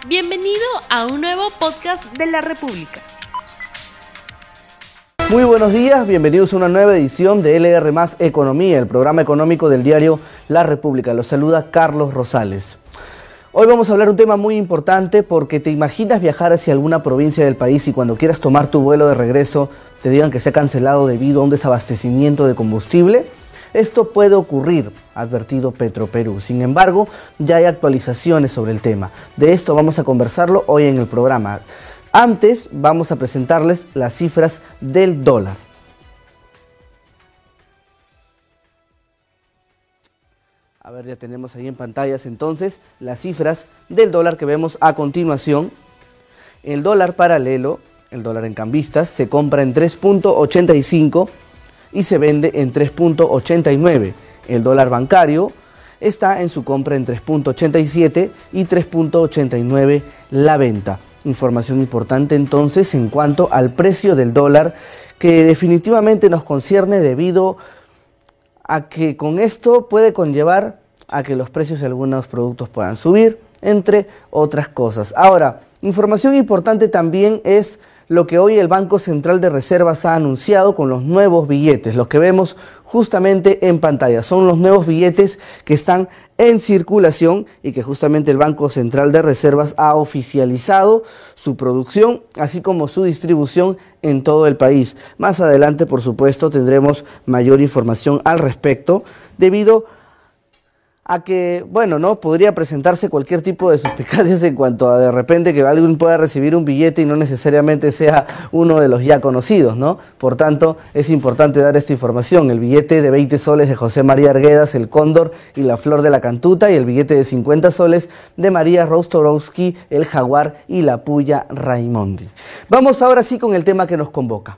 Bienvenido a un nuevo podcast de La República. Muy buenos días, bienvenidos a una nueva edición de LR Más Economía, el programa económico del diario La República. Los saluda Carlos Rosales. Hoy vamos a hablar de un tema muy importante porque te imaginas viajar hacia alguna provincia del país y cuando quieras tomar tu vuelo de regreso te digan que se ha cancelado debido a un desabastecimiento de combustible. Esto puede ocurrir, ha advertido Petroperú. Sin embargo, ya hay actualizaciones sobre el tema. De esto vamos a conversarlo hoy en el programa. Antes vamos a presentarles las cifras del dólar. A ver, ya tenemos ahí en pantallas entonces las cifras del dólar que vemos a continuación. El dólar paralelo, el dólar en cambistas, se compra en 3.85 y se vende en 3.89. El dólar bancario está en su compra en 3.87 y 3.89 la venta. Información importante entonces en cuanto al precio del dólar, que definitivamente nos concierne debido a que con esto puede conllevar a que los precios de algunos productos puedan subir, entre otras cosas. Ahora, información importante también es lo que hoy el Banco Central de Reservas ha anunciado con los nuevos billetes, los que vemos justamente en pantalla. Son los nuevos billetes que están en circulación y que justamente el Banco Central de Reservas ha oficializado su producción, así como su distribución en todo el país. Más adelante, por supuesto, tendremos mayor información al respecto, debido a que, bueno, no podría presentarse cualquier tipo de suspicacias en cuanto a de repente que alguien pueda recibir un billete y no necesariamente sea uno de los ya conocidos, ¿no? Por tanto, es importante dar esta información. El billete de 20 soles de José María Arguedas, el Cóndor y la Flor de la Cantuta, y el billete de 50 soles de María Rostorowski, el Jaguar y la Puya Raimondi. Vamos ahora sí con el tema que nos convoca.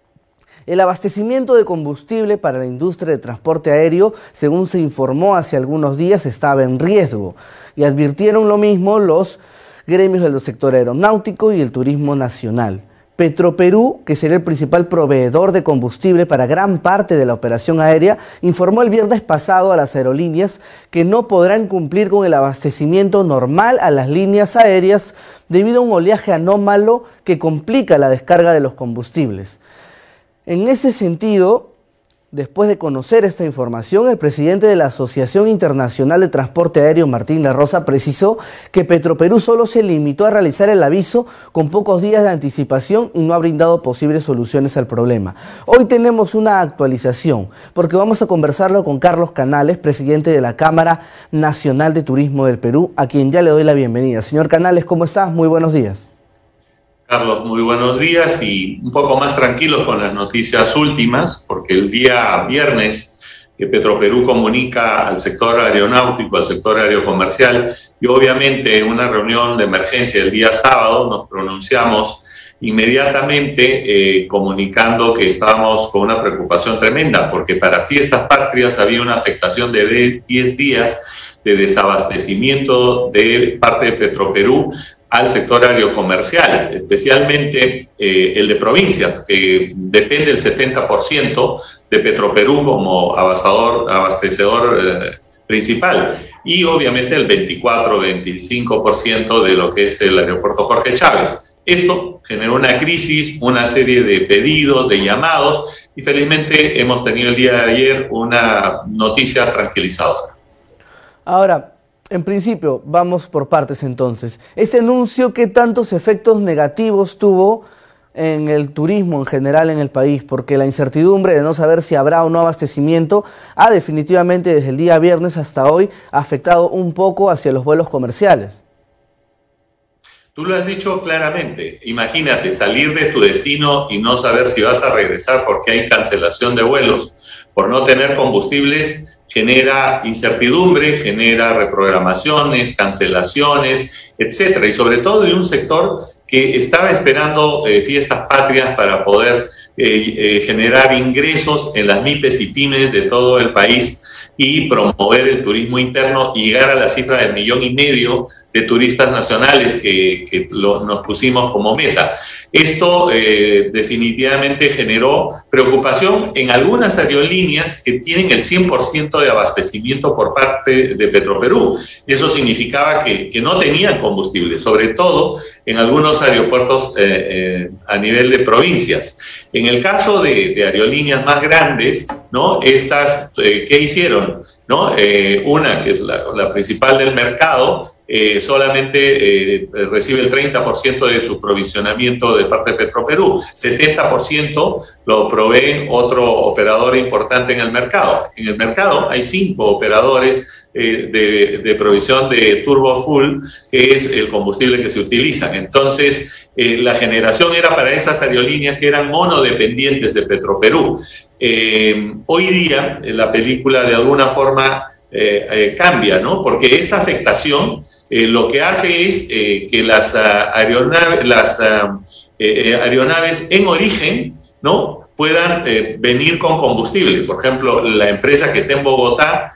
El abastecimiento de combustible para la industria de transporte aéreo, según se informó hace algunos días, estaba en riesgo. Y advirtieron lo mismo los gremios del sector aeronáutico y el turismo nacional. Petroperú, que será el principal proveedor de combustible para gran parte de la operación aérea, informó el viernes pasado a las aerolíneas que no podrán cumplir con el abastecimiento normal a las líneas aéreas debido a un oleaje anómalo que complica la descarga de los combustibles. En ese sentido, después de conocer esta información, el presidente de la Asociación Internacional de Transporte Aéreo, Martín La Rosa, precisó que Petroperú solo se limitó a realizar el aviso con pocos días de anticipación y no ha brindado posibles soluciones al problema. Hoy tenemos una actualización, porque vamos a conversarlo con Carlos Canales, presidente de la Cámara Nacional de Turismo del Perú, a quien ya le doy la bienvenida. Señor Canales, ¿cómo estás? Muy buenos días. Carlos, muy buenos días y un poco más tranquilos con las noticias últimas, porque el día viernes que Petroperú comunica al sector aeronáutico, al sector aerocomercial, y obviamente en una reunión de emergencia el día sábado nos pronunciamos inmediatamente comunicando que estábamos con una preocupación tremenda, porque para fiestas patrias había una afectación de 10 días de desabastecimiento de parte de Petroperú al sector aerocomercial, especialmente el de provincia, que depende del 70% de Petroperú como abastecedor principal, y obviamente el 24-25% de lo que es el aeropuerto Jorge Chávez. Esto generó una crisis, una serie de pedidos, de llamados, y felizmente hemos tenido el día de ayer una noticia tranquilizadora. Ahora, en principio, vamos por partes entonces. Este anuncio, ¿qué tantos efectos negativos tuvo en el turismo en general en el país? Porque la incertidumbre de no saber si habrá o no abastecimiento ha definitivamente desde el día viernes hasta hoy afectado un poco hacia los vuelos comerciales. Tú lo has dicho claramente. Imagínate salir de tu destino y no saber si vas a regresar porque hay cancelación de vuelos, por no tener combustibles. Genera incertidumbre, genera reprogramaciones, cancelaciones, etcétera. Y sobre todo de un sector que estaba esperando fiestas patrias para poder generar ingresos en las MIPES y pymes de todo el país y promover el turismo interno y llegar a la cifra del 1,5 millones de turistas nacionales que nos pusimos como meta. Esto definitivamente generó preocupación en algunas aerolíneas que tienen el 100% de abastecimiento por parte de Petroperú. Eso significaba que no tenían combustible, sobre todo en algunos aeropuertos a nivel de provincias. En el caso de aerolíneas más grandes, ¿no? Estas, ¿qué hicieron? ¿No? Una, que es la principal del mercado, solamente recibe el 30% de su provisionamiento de parte de Petroperú, 70% lo provee otro operador importante en el mercado. En el mercado hay 5 operadores de provisión de turbo full, que es el combustible que se utiliza. Entonces, la generación era para esas aerolíneas que eran monodependientes de Petroperú. Hoy día la película de alguna forma cambia, ¿no? Porque esta afectación lo que hace es que las aeronaves en origen, ¿no? Puedan venir con combustible. Por ejemplo, la empresa que está en Bogotá,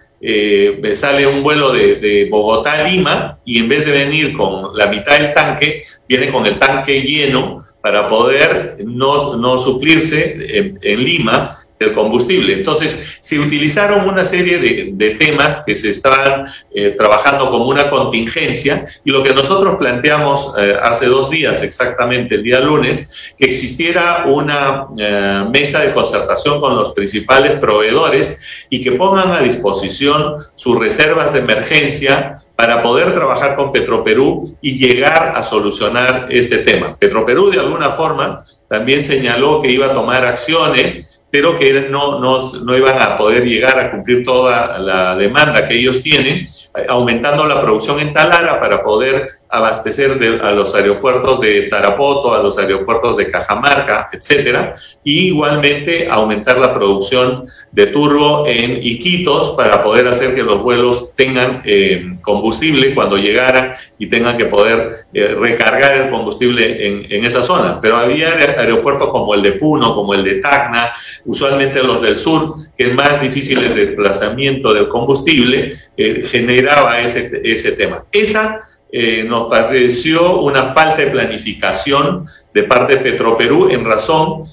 sale un vuelo de Bogotá a Lima y en vez de venir con la mitad del tanque, viene con el tanque lleno para poder no suplirse en Lima del combustible. Entonces, se utilizaron una serie de temas que se estaban trabajando como una contingencia, y lo que nosotros planteamos hace 2 días, exactamente el día lunes, que existiera una mesa de concertación con los principales proveedores y que pongan a disposición sus reservas de emergencia para poder trabajar con Petroperú y llegar a solucionar este tema. Petroperú, de alguna forma, también señaló que iba a tomar acciones, pero que no iban a poder llegar a cumplir toda la demanda que ellos tienen, aumentando la producción en Talara para poder abastecer a los aeropuertos de Tarapoto, a los aeropuertos de Cajamarca, etcétera, y igualmente aumentar la producción de turbo en Iquitos para poder hacer que los vuelos tengan combustible cuando llegaran y tengan que poder recargar el combustible en esa zona. Pero había aeropuertos como el de Puno, como el de Tacna, usualmente los del sur, que es más difíciles de desplazamiento del combustible, generaba ese tema. Esa nos pareció una falta de planificación de parte de Petroperú, en razón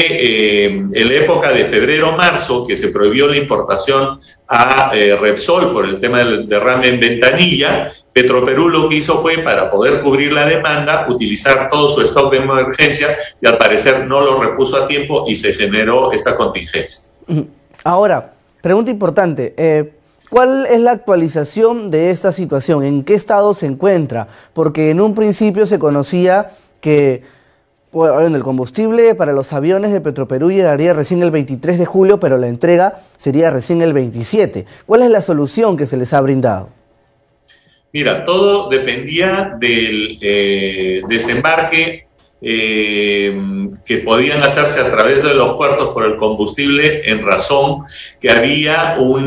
que en la época de febrero-marzo, que se prohibió la importación a Repsol por el tema del derrame en Ventanilla, Petroperú lo que hizo fue, para poder cubrir la demanda, utilizar todo su stock de emergencia, y al parecer no lo repuso a tiempo y se generó esta contingencia. Ahora, pregunta importante, ¿cuál es la actualización de esta situación? ¿En qué estado se encuentra? Porque en un principio se conocía que el combustible para los aviones de Petroperú llegaría recién el 23 de julio, pero la entrega sería recién el 27. ¿Cuál es la solución que se les ha brindado? Mira, todo dependía del desembarque que podían hacerse a través de los puertos por el combustible, en razón que había un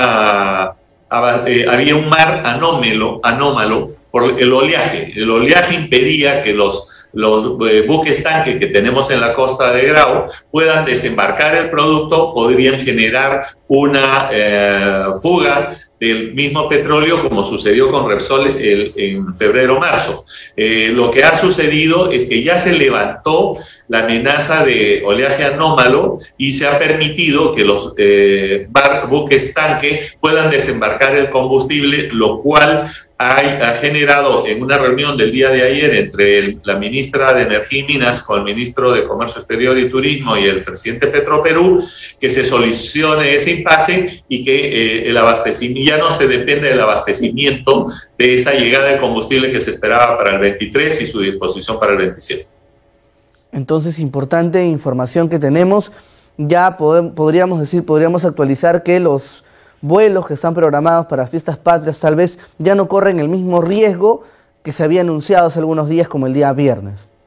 mar anómalo por el oleaje. El oleaje impedía que los buques tanque que tenemos en la costa de Grau puedan desembarcar el producto, podrían generar una fuga del mismo petróleo, como sucedió con Repsol en febrero-marzo. Lo que ha sucedido es que ya se levantó la amenaza de oleaje anómalo y se ha permitido que los buques tanque puedan desembarcar el combustible, lo cual ha generado, en una reunión del día de ayer entre la ministra de Energía y Minas con el ministro de Comercio Exterior y Turismo y el presidente Petroperú, que se solucione ese impasse y que el abastecimiento ya no se depende del abastecimiento de esa llegada de combustible que se esperaba para el 23 y su disposición para el 27. Entonces, importante información que tenemos. Ya podríamos actualizar que los vuelos que están programados para fiestas patrias tal vez ya no corren el mismo riesgo que se había anunciado hace algunos días, como el día viernes.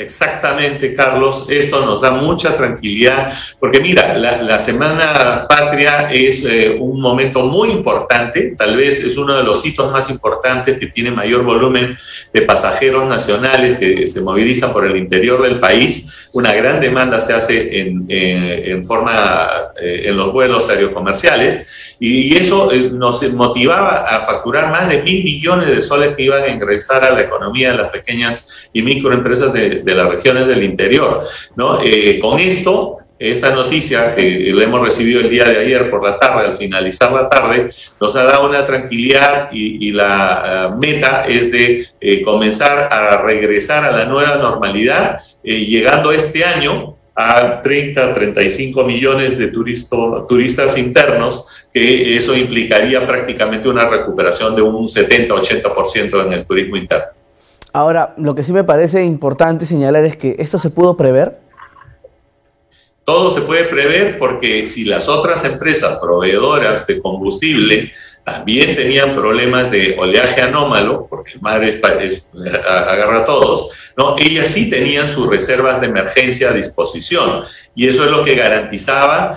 Exactamente, Carlos. Esto nos da mucha tranquilidad, porque mira, la Semana Patria es un momento muy importante, tal vez es uno de los hitos más importantes que tiene mayor volumen de pasajeros nacionales que se movilizan por el interior del país. Una gran demanda se hace en los vuelos aerocomerciales. Y eso nos motivaba a facturar más de 1.000 millones de soles que iban a ingresar a la economía de las pequeñas y microempresas de las regiones del interior, ¿no? Con esta noticia que la hemos recibido el día de ayer por la tarde, al finalizar la tarde, nos ha dado una tranquilidad y la meta es de comenzar a regresar a la nueva normalidad, llegando este año a 35 millones de turistas internos, que eso implicaría prácticamente una recuperación de un 70-80% en el turismo interno. Ahora, lo que sí me parece importante señalar es que esto se pudo prever. Todo se puede prever porque si las otras empresas proveedoras de combustible también tenían problemas de oleaje anómalo, porque el mar agarra a todos, ¿no? Ellas sí tenían sus reservas de emergencia a disposición, y eso es lo que garantizaba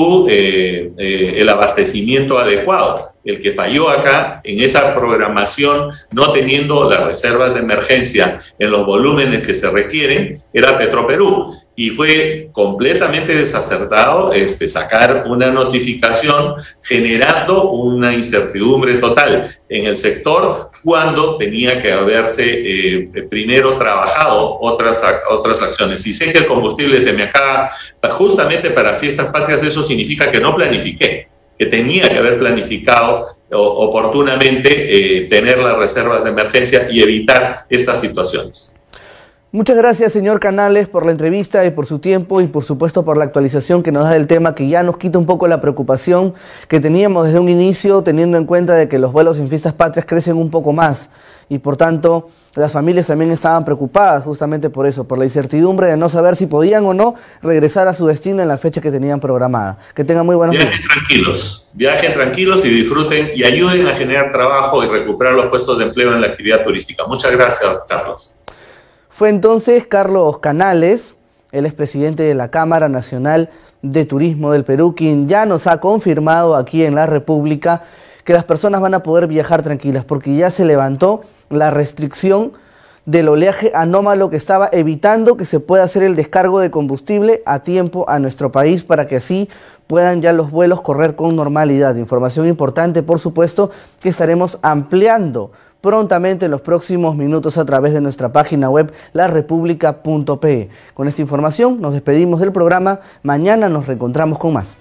el abastecimiento adecuado. El que falló acá en esa programación, no teniendo las reservas de emergencia en los volúmenes que se requieren, era Petroperú. Y fue completamente desacertado sacar una notificación generando una incertidumbre total en el sector, cuando tenía que haberse primero trabajado otras acciones. Si sé que el combustible se me acaba justamente para fiestas patrias, eso significa que no planifiqué, que tenía que haber planificado oportunamente tener las reservas de emergencia y evitar estas situaciones. Muchas gracias, señor Canales, por la entrevista y por su tiempo y por supuesto por la actualización que nos da del tema, que ya nos quita un poco la preocupación que teníamos desde un inicio, teniendo en cuenta de que los vuelos en fiestas patrias crecen un poco más y por tanto las familias también estaban preocupadas justamente por eso, por la incertidumbre de no saber si podían o no regresar a su destino en la fecha que tenían programada. Que tengan muy buenos días. Viajen tranquilos y disfruten y ayuden a generar trabajo y recuperar los puestos de empleo en la actividad turística. Muchas gracias, Carlos. Fue entonces Carlos Canales, el expresidente de la Cámara Nacional de Turismo del Perú, quien ya nos ha confirmado aquí en la República que las personas van a poder viajar tranquilas, porque ya se levantó la restricción del oleaje anómalo que estaba evitando que se pueda hacer el descargo de combustible a tiempo a nuestro país, para que así puedan ya los vuelos correr con normalidad. Información importante, por supuesto, que estaremos ampliando prontamente en los próximos minutos a través de nuestra página web larepublica.pe. Con esta información nos despedimos del programa. Mañana nos reencontramos con más.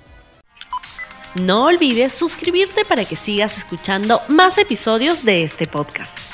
No olvides suscribirte para que sigas escuchando más episodios de este podcast.